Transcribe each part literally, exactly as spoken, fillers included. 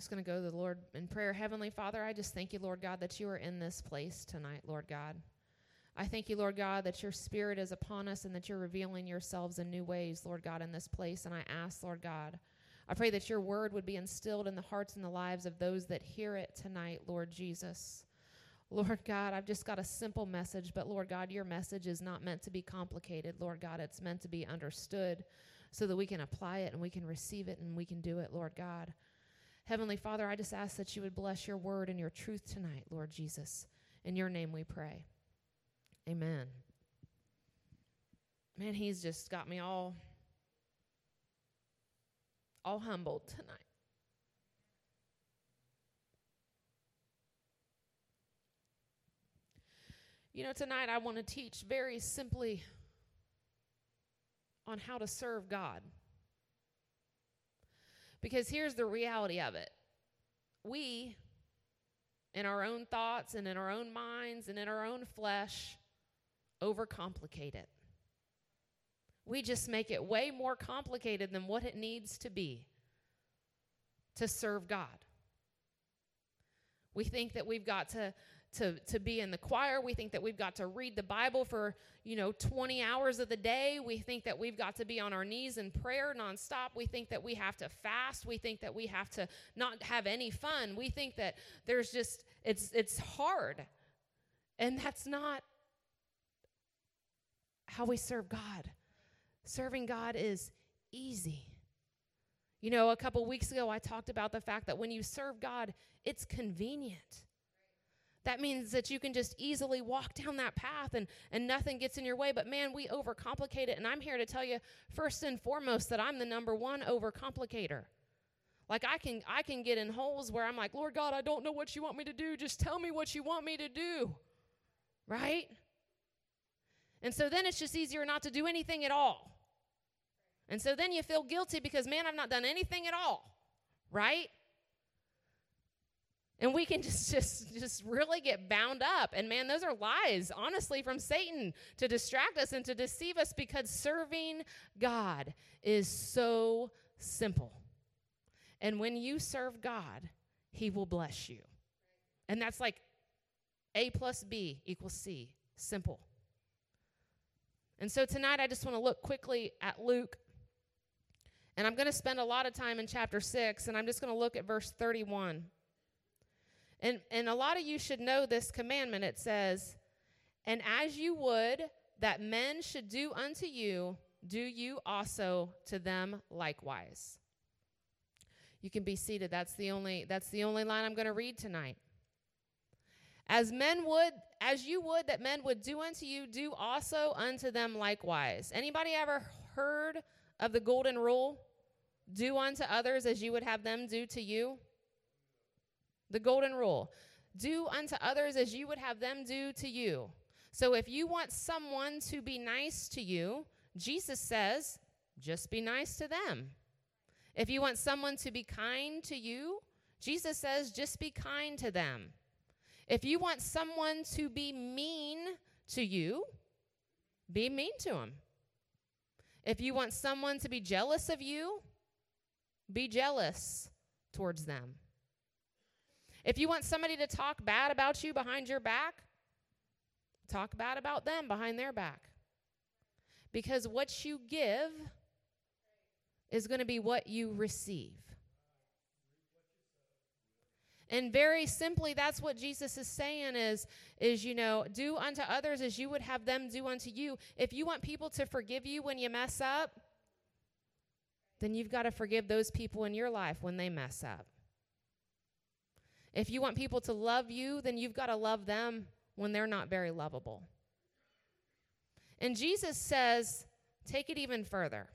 just going to go to the Lord in prayer. Heavenly Father, I just thank you, Lord God, that you are in this place tonight, Lord God. I thank you, Lord God, that your Spirit is upon us and that you're revealing yourselves in new ways, Lord God, in this place. And I ask, Lord God, I pray that your word would be instilled in the hearts and the lives of those that hear it tonight, Lord Jesus. Lord God, I've just got a simple message, but Lord God, your message is not meant to be complicated. Lord God, it's meant to be understood so that we can apply it and we can receive it and we can do it, Lord God. Heavenly Father, I just ask that you would bless your word and your truth tonight, Lord Jesus. In your name we pray. Amen. Man, he's just got me all, all humbled tonight. You know, tonight I want to teach very simply on how to serve God. Because here's the reality of it. We, in our own thoughts and in our own minds and in our own flesh, overcomplicate it. We just make it way more complicated than what it needs to be to serve God. We think that we've got to To, to be in the choir. We think that we've got to read the Bible for, you know, twenty hours of the day. We think that we've got to be on our knees in prayer nonstop. We think that we have to fast. We think that we have to not have any fun. We think that there's just, it's it's hard. And that's not how we serve God. Serving God is easy. You know, a couple weeks ago, I talked about the fact that when you serve God, it's convenient. That means that you can just easily walk down that path and, and nothing gets in your way. But, man, we overcomplicate it. And I'm here to tell you, first and foremost, that I'm the number one overcomplicator. Like, I can I can get in holes where I'm like, Lord God, I don't know what you want me to do. Just tell me what you want me to do. Right? And so then it's just easier not to do anything at all. And so then you feel guilty because, man, I've not done anything at all. Right? And we can just, just just really get bound up. And, man, those are lies, honestly, from Satan to distract us and to deceive us, because serving God is so simple. And when you serve God, he will bless you. And that's like A plus B equals C, simple. And so tonight I just want to look quickly at Luke. And I'm going to spend a lot of time in chapter six, and I'm just going to look at verse thirty-one. And and a lot of you should know this commandment. It says, and as you would that men should do unto you, do you also to them likewise. You can be seated. That's the only that's the only line I'm going to read tonight. As men would, as you would that men would do unto you, do also unto them likewise. Anybody ever heard of the golden rule? Do unto others as you would have them do to you. The golden rule. Do unto others as you would have them do to you. So if you want someone to be nice to you, Jesus says, just be nice to them. If you want someone to be kind to you, Jesus says, just be kind to them. If you want someone to be mean to you, be mean to them. If you want someone to be jealous of you, be jealous towards them. If you want somebody to talk bad about you behind your back, talk bad about them behind their back. Because what you give is going to be what you receive. And very simply, that's what Jesus is saying is, is, you know, do unto others as you would have them do unto you. If you want people to forgive you when you mess up, then you've got to forgive those people in your life when they mess up. If you want people to love you, then you've got to love them when they're not very lovable. And Jesus says, take it even further.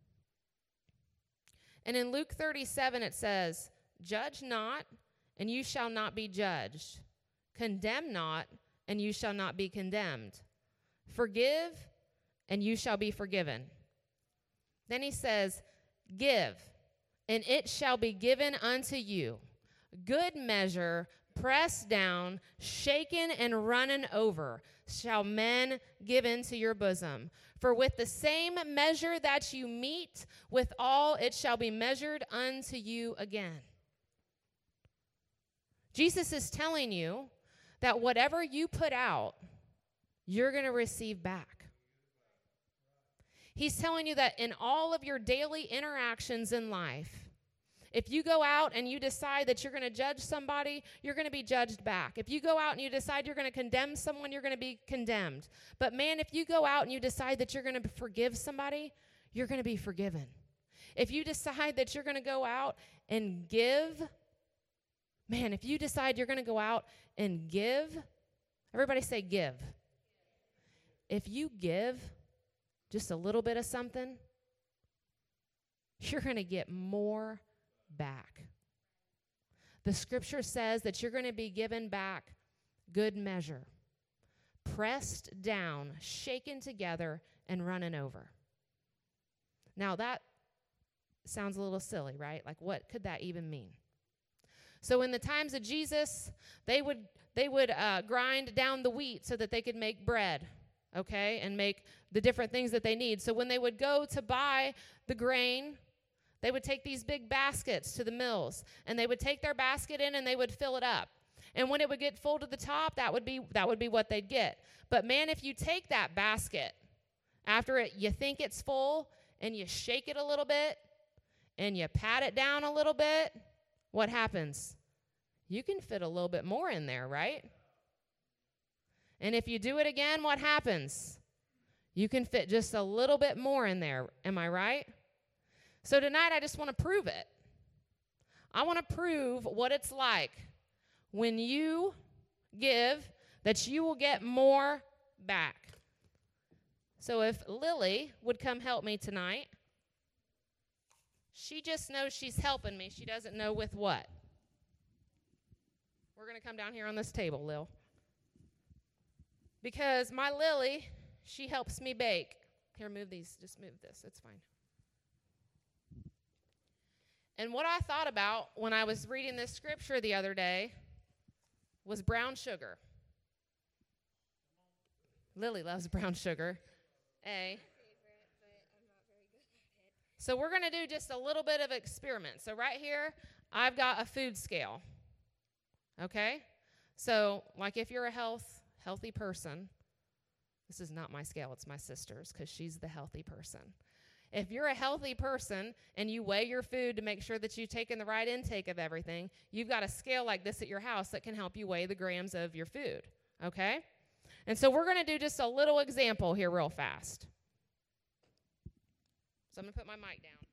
And in Luke thirty-seven, it says, judge not, and you shall not be judged. Condemn not, and you shall not be condemned. Forgive, and you shall be forgiven. Then he says, give, and it shall be given unto you. Good measure, pressed down, shaken, and running over, shall men give into your bosom. For with the same measure that you meet, withal it shall be measured unto you again. Jesus is telling you that whatever you put out, you're going to receive back. He's telling you that in all of your daily interactions in life, if you go out and you decide that you're going to judge somebody, you're going to be judged back. If you go out and you decide you're going to condemn someone, you're going to be condemned. But man, if you go out and you decide that you're going to forgive somebody, you're going to be forgiven. If you decide that you're going to go out and give, man, if you decide you're going to go out and give, everybody say give. If you give just a little bit of something, you're going to get more back. The scripture says that you're going to be given back good measure, pressed down, shaken together, and running over. Now that sounds a little silly, right? Like, what could that even mean? So in the times of Jesus, they would they would uh, grind down the wheat so that they could make bread, okay, and make the different things that they need. So when they would go to buy the grain, they would take these big baskets to the mills, and they would take their basket in and they would fill it up. And when it would get full to the top, that would be that would be what they'd get. But man, if you take that basket after it, you think it's full, and you shake it a little bit, and you pat it down a little bit, what happens? You can fit a little bit more in there, right? And if you do it again, what happens? You can fit just a little bit more in there. Am I right? So tonight, I just want to prove it. I want to prove what it's like when you give, that you will get more back. So if Lily would come help me tonight, she just knows she's helping me. She doesn't know with what. We're going to come down here on this table, Lil. Because my Lily, she helps me bake. Here, move these. Just move this. It's fine. And what I thought about when I was reading this scripture the other day was brown sugar. Lily loves brown sugar. A. So we're going to do just a little bit of experiment. So right here, I've got a food scale. Okay? So like if you're a health healthy person, this is not my scale, it's my sister's, because she's the healthy person. If you're a healthy person and you weigh your food to make sure that you've taken the right intake of everything, you've got a scale like this at your house that can help you weigh the grams of your food, okay? And so we're going to do just a little example here real fast. So I'm going to put my mic down.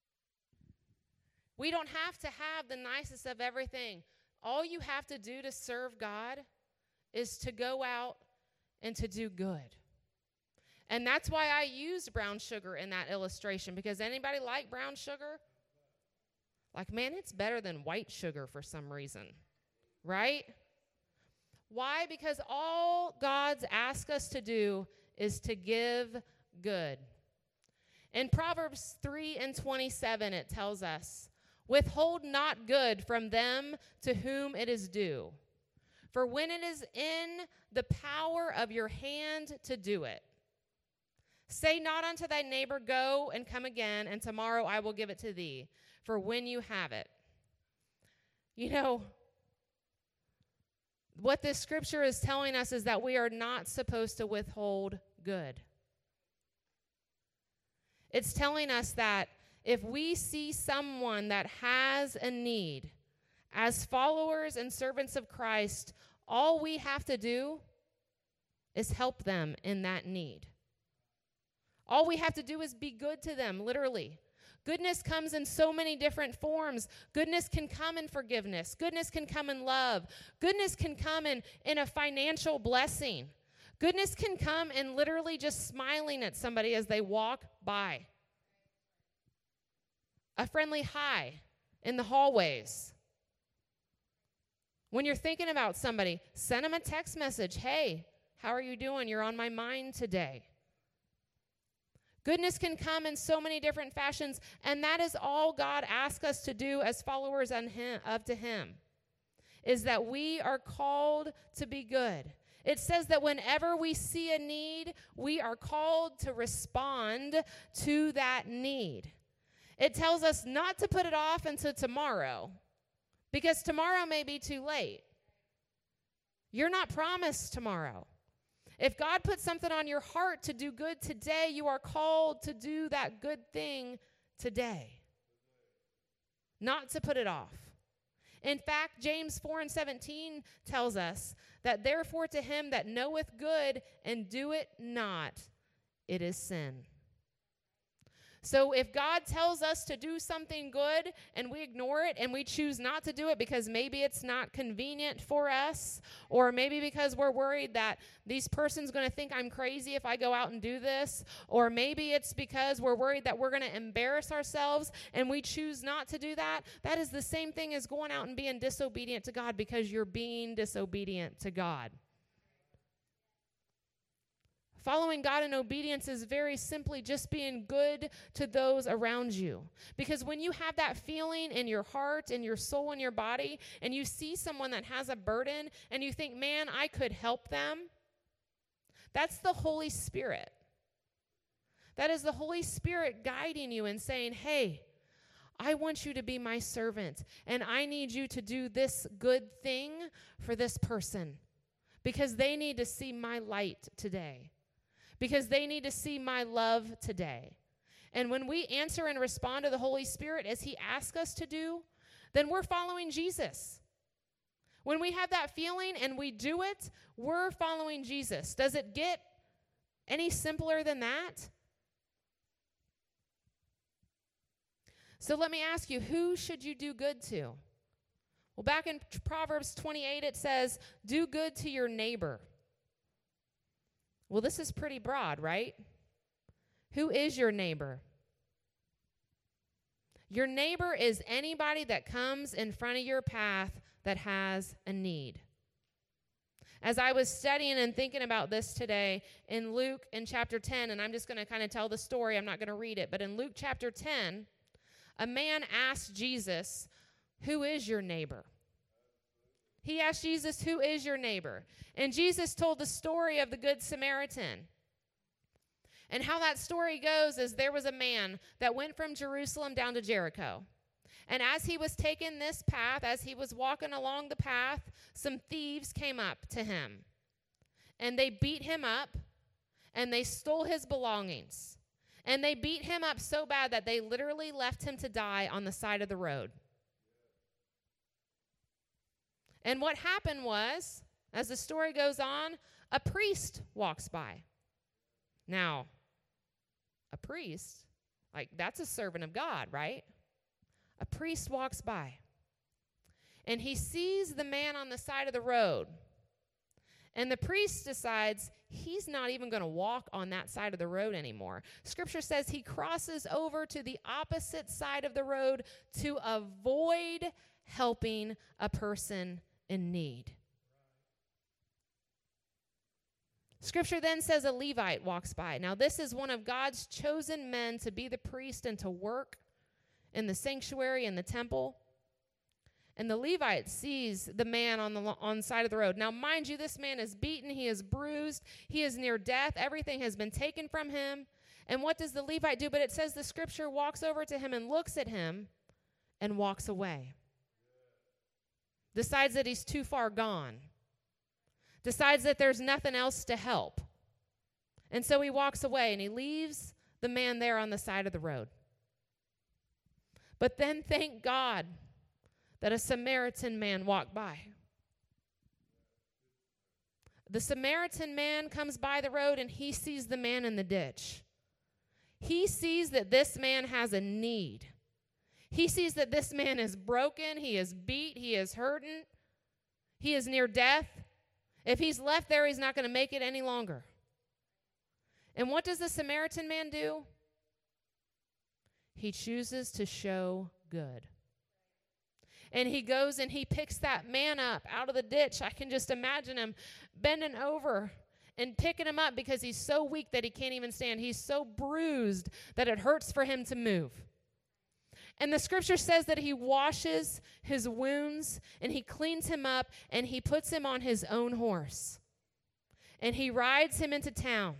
We don't have to have the nicest of everything. All you have to do to serve God is to go out and to do good. And that's why I used brown sugar in that illustration, because anybody like brown sugar? Like, man, it's better than white sugar for some reason, right? Why? Because all God's asked us to do is to give good. In Proverbs three and twenty-seven, it tells us, withhold not good from them to whom it is due, for when it is in the power of your hand to do it. Say not unto thy neighbor, go and come again, and tomorrow I will give it to thee, for when you have it. You know, what this scripture is telling us is that we are not supposed to withhold good. It's telling us that if we see someone that has a need, as followers and servants of Christ, all we have to do is help them in that need. All we have to do is be good to them, literally. Goodness comes in so many different forms. Goodness can come in forgiveness. Goodness can come in love. Goodness can come in, in a financial blessing. Goodness can come in literally just smiling at somebody as they walk by. A friendly hi in the hallways. When you're thinking about somebody, send them a text message. Hey, how are you doing? You're on my mind today. Goodness can come in so many different fashions, and that is all God asks us to do as followers of Him, is that we are called to be good. It says that whenever we see a need, we are called to respond to that need. It tells us not to put it off until tomorrow, Because tomorrow may be too late. You're not promised tomorrow. If God puts something on your heart to do good today, you are called to do that good thing today, not to put it off. In fact, James four and seventeen tells us that therefore to him that knoweth good and do it not, it is sin. So if God tells us to do something good and we ignore it and we choose not to do it because maybe it's not convenient for us, or maybe because we're worried that this person's going to think I'm crazy if I go out and do this, or maybe it's because we're worried that we're going to embarrass ourselves and we choose not to do that, that is the same thing as going out and being disobedient to God, because you're being disobedient to God. Following God in obedience is very simply just being good to those around you. Because when you have that feeling in your heart, in your soul, in your body, and you see someone that has a burden, and you think, man, I could help them, that's the Holy Spirit. That is the Holy Spirit guiding you and saying, hey, I want you to be my servant, and I need you to do this good thing for this person, because they need to see my light today. Because they need to see my love today. And when we answer and respond to the Holy Spirit as he asks us to do, then we're following Jesus. When we have that feeling and we do it, we're following Jesus. Does it get any simpler than that? So let me ask you, who should you do good to? Well, back in Proverbs twenty-eight, it says, do good to your neighbor. Well, this is pretty broad, right? Who is your neighbor? Your neighbor is anybody that comes in front of your path that has a need. As I was studying and thinking about this today in Luke in chapter ten, and I'm just going to kind of tell the story, I'm not going to read it, but in Luke chapter ten, a man asked Jesus, who is your neighbor? He asked Jesus, who is your neighbor? And Jesus told the story of the Good Samaritan. And how that story goes is there was a man that went from Jerusalem down to Jericho. And as he was taking this path, as he was walking along the path, some thieves came up to him. And they beat him up, and they stole his belongings. And they beat him up so bad that they literally left him to die on the side of the road. And what happened was, as the story goes on, a priest walks by. Now, a priest, like that's a servant of God, right? A priest walks by, and he sees the man on the side of the road. And the priest decides he's not even going to walk on that side of the road anymore. Scripture says he crosses over to the opposite side of the road to avoid helping a person in need. Scripture then says a Levite walks by. Now, this is one of God's chosen men to be the priest and to work in the sanctuary and the temple. And the Levite sees the man on the on the side of the road. Now, mind you, this man is beaten. He is bruised. He is near death. Everything has been taken from him. And what does the Levite do? But it says the Scripture walks over to him and looks at him and walks away. Decides that he's too far gone. Decides that there's nothing else to help. And so he walks away and he leaves the man there on the side of the road. But then thank God that a Samaritan man walked by. The Samaritan man comes by the road and he sees the man in the ditch. He sees that this man has a need. He sees that this man is broken, he is beat, he is hurting, he is near death. If he's left there, he's not going to make it any longer. And what does the Samaritan man do? He chooses to show good. And he goes and he picks that man up out of the ditch. I can just imagine him bending over and picking him up because he's so weak that he can't even stand. He's so bruised that it hurts for him to move. And the Scripture says that he washes his wounds and he cleans him up and he puts him on his own horse. And he rides him into town.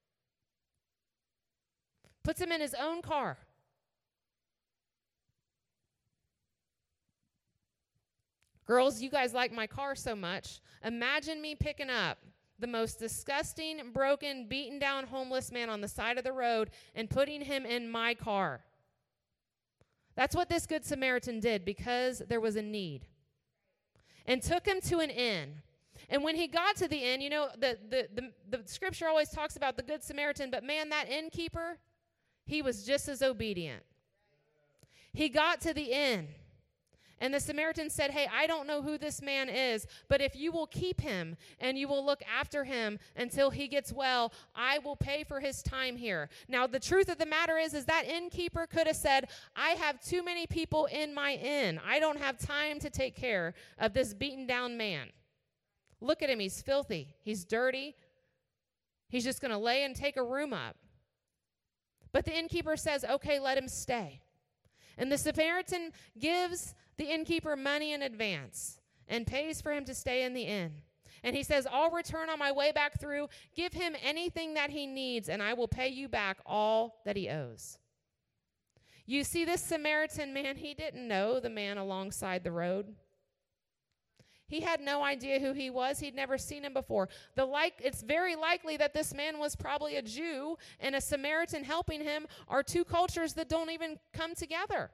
Puts him in his own car. Girls, you guys like my car so much. Imagine me picking up the most disgusting, broken, beaten down homeless man on the side of the road and putting him in my car. That's what this Good Samaritan did because there was a need. And took him to an inn. And when he got to the inn, you know, the, the, the, the scripture always talks about the Good Samaritan, but man, that innkeeper, he was just as obedient. He got to the inn. And the Samaritan said, hey, I don't know who this man is, but if you will keep him and you will look after him until he gets well, I will pay for his time here. Now, the truth of the matter is, is that innkeeper could have said, I have too many people in my inn. I don't have time to take care of this beaten down man. Look at him. He's filthy. He's dirty. He's just going to lay and take a room up. But the innkeeper says, okay, let him stay. And the Samaritan gives the innkeeper money in advance and pays for him to stay in the inn. And he says, I'll return on my way back through. Give him anything that he needs, and I will pay you back all that he owes. You see, this Samaritan man, he didn't know the man alongside the road. He had no idea who he was. He'd never seen him before. The like, it's very likely that this man was probably a Jew, and a Samaritan helping him are two cultures that don't even come together.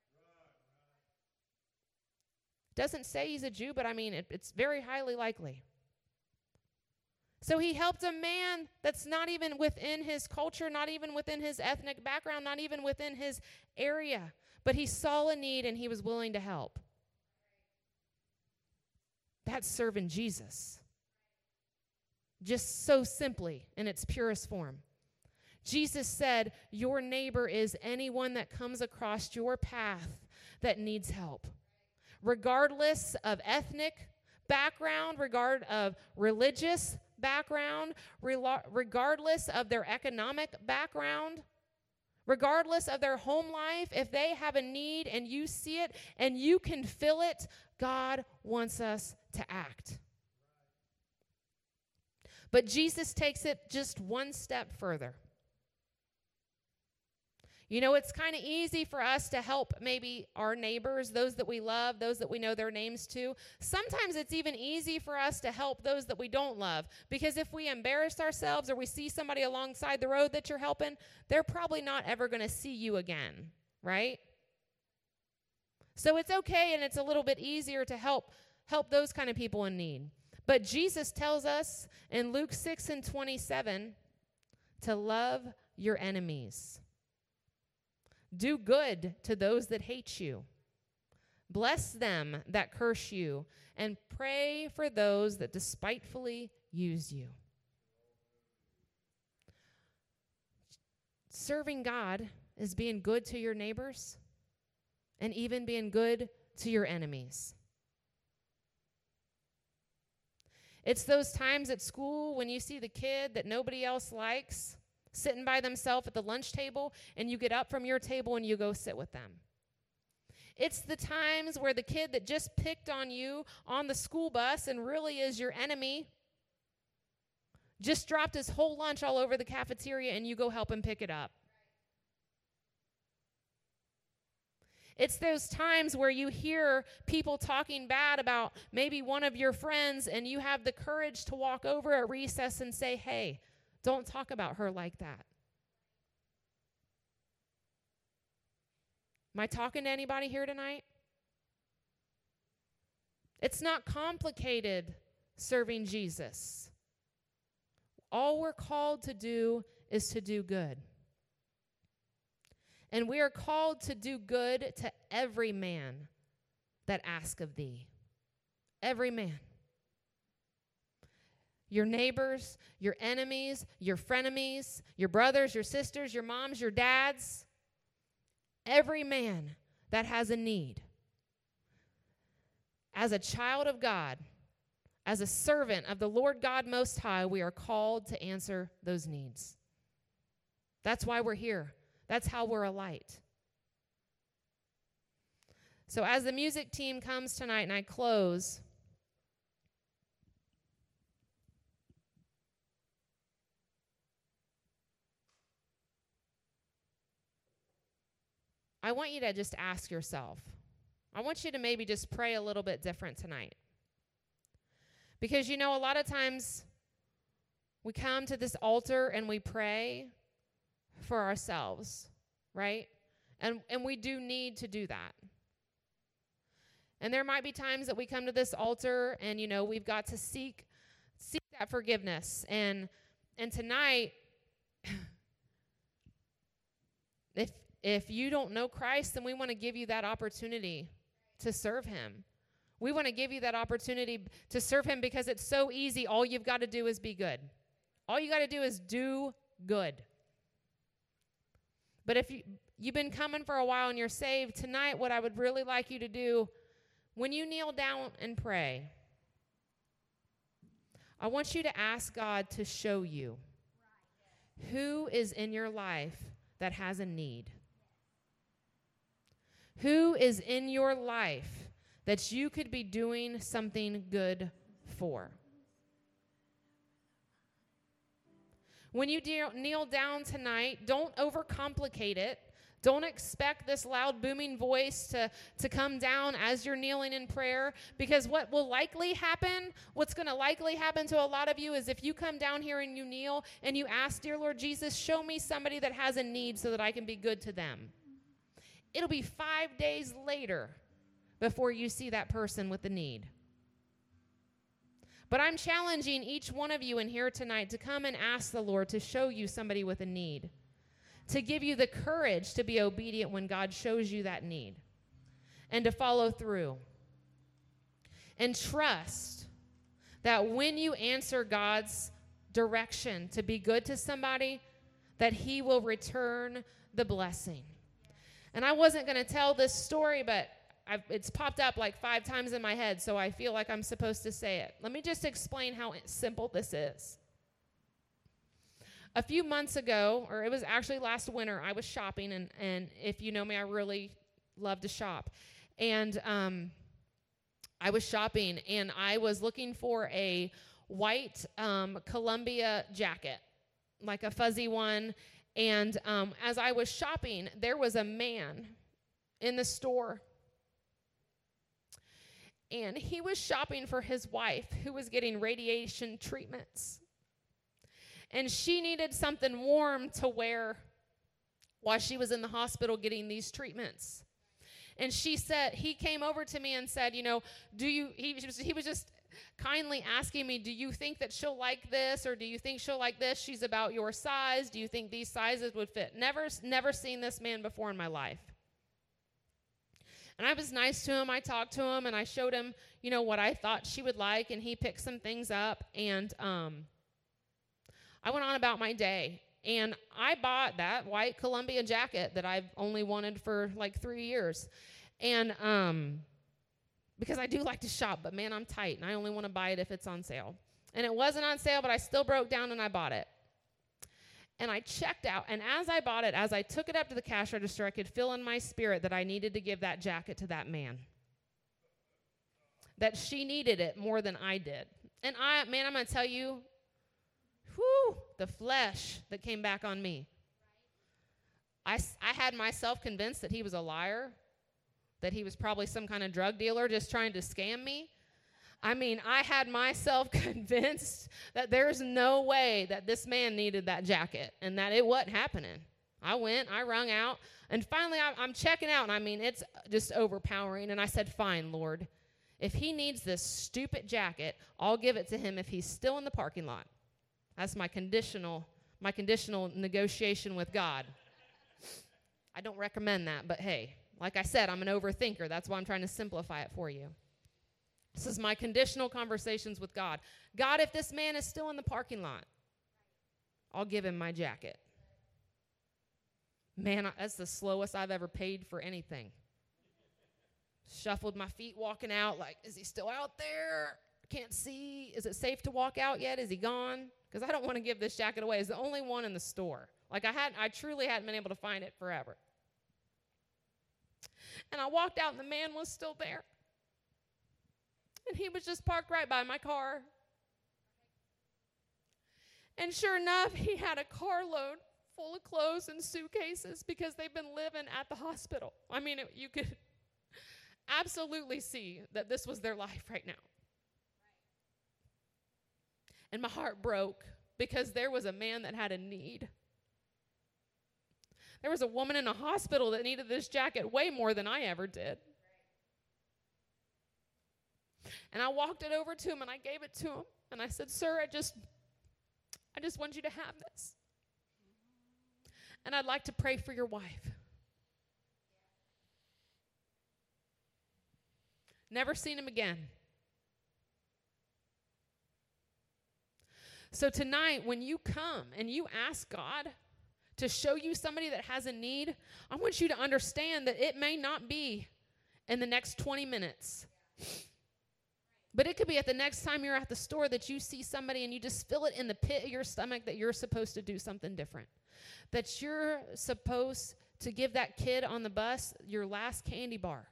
Doesn't say he's a Jew, but I mean, it, it's very highly likely. So he helped a man that's not even within his culture, not even within his ethnic background, not even within his area. But he saw a need and he was willing to help. That's serving Jesus. Just so simply in its purest form. Jesus said, your neighbor is anyone that comes across your path that needs help. Regardless of ethnic background, regard of religious background, regardless of their economic background, regardless of their home life, if they have a need and you see it and you can fill it, God wants us to act. But Jesus takes it just one step further. You know, it's kind of easy for us to help maybe our neighbors, those that we love, those that we know their names to. Sometimes it's even easy for us to help those that we don't love. Because if we embarrass ourselves or we see somebody alongside the road that you're helping, they're probably not ever going to see you again, right? So it's okay and it's a little bit easier to help help those kind of people in need. But Jesus tells us in Luke six and twenty-seven to love your enemies. Do good to those that hate you. Bless them that curse you, and pray for those that despitefully use you. Serving God is being good to your neighbors and even being good to your enemies. It's those times at school when you see the kid that nobody else likes sitting by themselves at the lunch table, and you get up from your table and you go sit with them. It's the times where the kid that just picked on you on the school bus and really is your enemy just dropped his whole lunch all over the cafeteria and you go help him pick it up. It's those times where you hear people talking bad about maybe one of your friends and you have the courage to walk over at recess and say, hey, don't talk about her like that. Am I talking to anybody here tonight? It's not complicated serving Jesus. All we're called to do is to do good. And we are called to do good to every man that asks of thee. Every man. Your neighbors, your enemies, your frenemies, your brothers, your sisters, your moms, your dads. Every man that has a need. As a child of God, as a servant of the Lord God Most High, we are called to answer those needs. That's why we're here. That's how we're a light. So as the music team comes tonight and I close, I want you to just ask yourself, I want you to maybe just pray a little bit different tonight. Because, you know, a lot of times we come to this altar and we pray for ourselves, right? And and we do need to do that. And there might be times that we come to this altar and, you know, we've got to seek seek that forgiveness. And and tonight, if if you don't know Christ, then we want to give you that opportunity to serve him. We want to give you that opportunity to serve him because it's so easy. All you've got to do is be good. All you got to do is do good. But if you, you've been coming for a while and you're saved, tonight what I would really like you to do, when you kneel down and pray, I want you to ask God to show you who is in your life that has a need. Who is in your life that you could be doing something good for? When you de- kneel down tonight, don't overcomplicate it. Don't expect this loud booming voice to, to come down as you're kneeling in prayer, because what will likely happen, what's going to likely happen to a lot of you is if you come down here and you kneel and you ask, dear Lord Jesus, show me somebody that has a need so that I can be good to them. It'll be five days later before you see that person with the need. But I'm challenging each one of you in here tonight to come and ask the Lord to show you somebody with a need, to give you the courage to be obedient when God shows you that need, and to follow through. And trust that when you answer God's direction to be good to somebody, that he will return the blessing. And I wasn't going to tell this story, but I've, it's popped up like five times in my head, so I feel like I'm supposed to say it. Let me just explain how simple this is. A few months ago, or it was actually last winter, I was shopping, and, and if you know me, I really love to shop. And um, I was shopping, and I was looking for a white um, Columbia jacket, like a fuzzy one. And um, as I was shopping, there was a man in the store. And he was shopping for his wife, who was getting radiation treatments. And she needed something warm to wear while she was in the hospital getting these treatments. And she said, he came over to me and said, you know, do you, he, he was just kindly asking me, do you think that she'll like this, or do you think she'll like this? She's about your size. Do you think these sizes would fit? Never, never seen this man before in my life. And I was nice to him. I talked to him, and I showed him, you know, what I thought she would like, and he picked some things up, and um, I went on about my day, and I bought that white Columbia jacket that I've only wanted for like three years, and um, because I do like to shop, but man, I'm tight, and I only want to buy it if it's on sale. And it wasn't on sale, but I still broke down, and I bought it. And I checked out, and as I bought it, as I took it up to the cash register, I could feel in my spirit that I needed to give that jacket to that man. That she needed it more than I did. And I, man, I'm going to tell you, whew, the flesh that came back on me. I, I had myself convinced that he was a liar, that he was probably some kind of drug dealer just trying to scam me. I mean, I had myself convinced that there's no way that this man needed that jacket and that it wasn't happening. I went, I wrung out, and finally I, I'm checking out, and I mean, it's just overpowering. And I said, fine, Lord, if he needs this stupid jacket, I'll give it to him if he's still in the parking lot. That's my conditional, my conditional negotiation with God. I don't recommend that, but hey, like I said, I'm an overthinker. That's why I'm trying to simplify it for you. This is my conditional conversations with God. God, if this man is still in the parking lot, I'll give him my jacket. Man, that's the slowest I've ever paid for anything. Shuffled my feet walking out like, is he still out there? Can't see. Is it safe to walk out yet? Is he gone? Because I don't want to give this jacket away. It's the only one in the store. Like I had, I truly hadn't been able to find it forever. And I walked out, and the man was still there. And he was just parked right by my car. And sure enough, he had a carload full of clothes and suitcases because they've been living at the hospital. I mean, it, you could, absolutely see that this was their life right now. And my heart broke because there was a man that had a need. There was a woman in a hospital that needed this jacket way more than I ever did. And I walked it over to him and I gave it to him. And I said, sir, I just, I just want you to have this. And I'd like to pray for your wife. Never seen him again. So tonight, when you come and you ask God to show you somebody that has a need, I want you to understand that it may not be in the next twenty minutes. But it could be at the next time you're at the store that you see somebody and you just feel it in the pit of your stomach that you're supposed to do something different. That you're supposed to give that kid on the bus your last candy bar.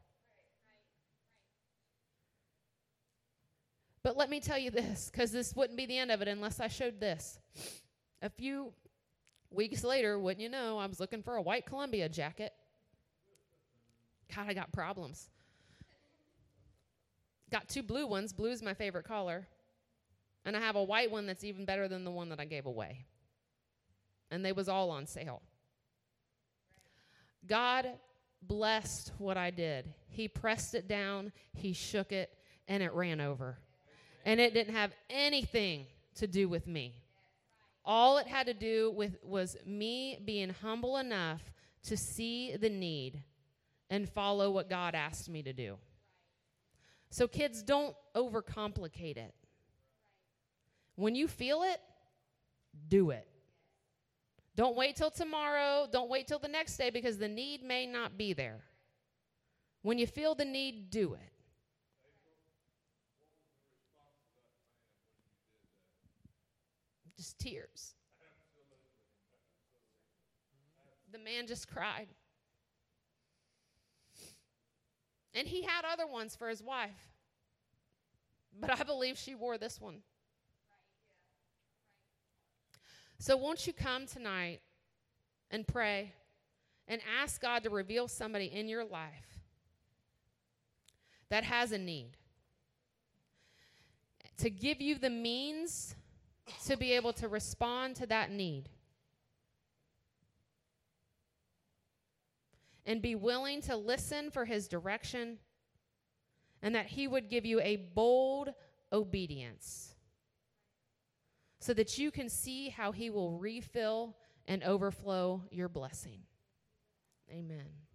But let me tell you this, because this wouldn't be the end of it unless I showed this. A few weeks later, wouldn't you know, I was looking for a white Columbia jacket. God, I got problems. Got two blue ones. Blue's my favorite color. And I have a white one that's even better than the one that I gave away. And they was all on sale. God blessed what I did. He pressed it down, he shook it, and it ran over. And it didn't have anything to do with me. All it had to do with was me being humble enough to see the need and follow what God asked me to do. So kids, don't overcomplicate it. When you feel it, do it. Don't wait till tomorrow. Don't wait till the next day because the need may not be there. When you feel the need, do it. Just tears. The man just cried. And he had other ones for his wife. But I believe she wore this one. So won't you come tonight and pray and ask God to reveal somebody in your life that has a need, to give you the means to be able to respond to that need, and be willing to listen for his direction, and that he would give you a bold obedience so that you can see how he will refill and overflow your blessing. Amen.